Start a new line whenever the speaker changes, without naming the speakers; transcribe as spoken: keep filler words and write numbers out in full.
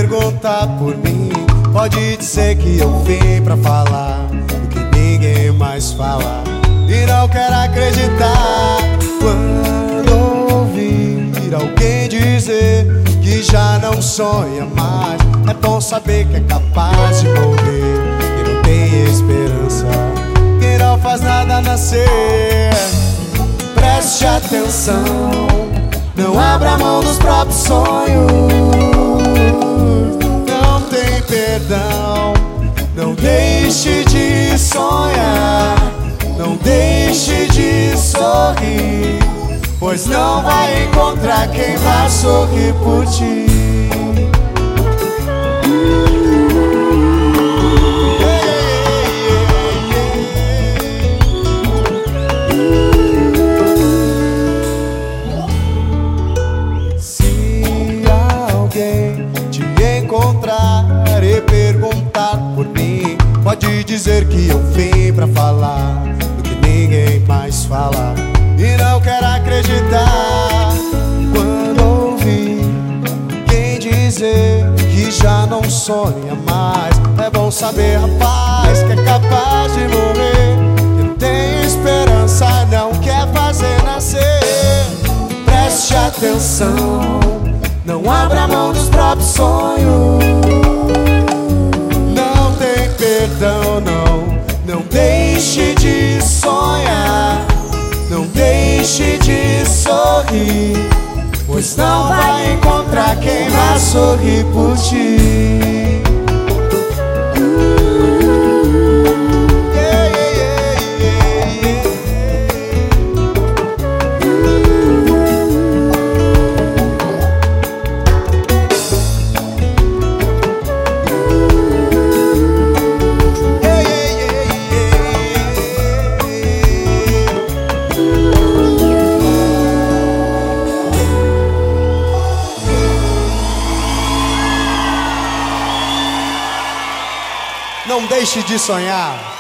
perguntar por mim, pode dizer que eu vim pra falar o que ninguém mais fala. E não quero acreditar quando ouvir alguém dizer que já não sonha mais. É bom saber que é capaz de morrer, que não tem esperança, que não faz nada nascer. Preste atenção, não abra mão dos próprios sonhos. Não tem perdão, não deixe de sonhar, não deixe de sorrir, pois não vai encontrar quem vai sorrir por ti. E perguntar por mim, pode dizer que eu vim pra falar do que ninguém mais fala. E não quero acreditar quando ouvir quem dizer que já não sonha mais. É bom saber, rapaz, que é capaz de morrer, que não tem esperança, não quer fazer nascer. Preste atenção, não abra mão dos próprios sonhos. Perdão, não, não deixe de sonhar, não deixe de sorrir, pois não vai encontrar quem vai sorrir por ti. Não deixe de sonhar.